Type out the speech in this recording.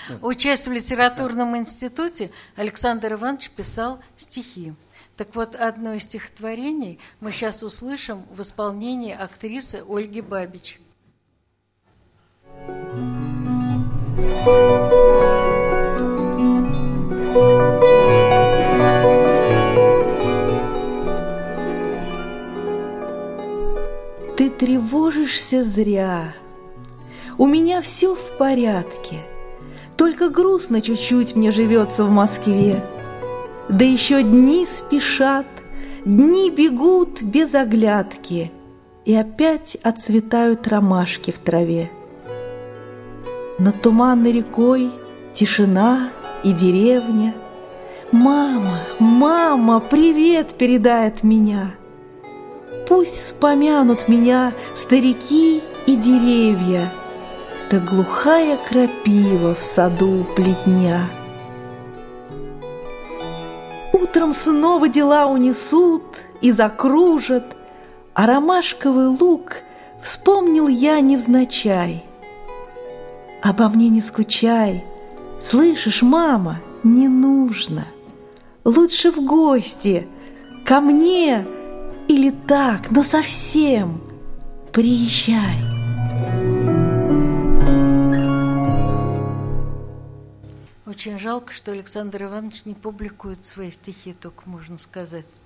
Учась в литературном институте, Александр Иванович писал стихи. Так вот, одно из стихотворений мы сейчас услышим в исполнении актрисы Ольги Бабич. Ты тревожишься зря. У меня все в порядке. Только грустно чуть-чуть мне живется в Москве. Да еще дни спешат, дни бегут без оглядки, и опять отцветают ромашки в траве. Над туманной рекой тишина и деревня. Мама, мама, привет передай от меня. Пусть вспомянут меня старики и деревья, да глухая крапива в саду плетня. Утром снова дела унесут и закружат, а ромашковый луг вспомнил я невзначай. Обо мне не скучай, слышишь, мама, не нужно. Лучше в гости, ко мне, или так, насовсем, приезжай. Очень жалко, что Александр Иванович не публикует свои стихи, только можно сказать.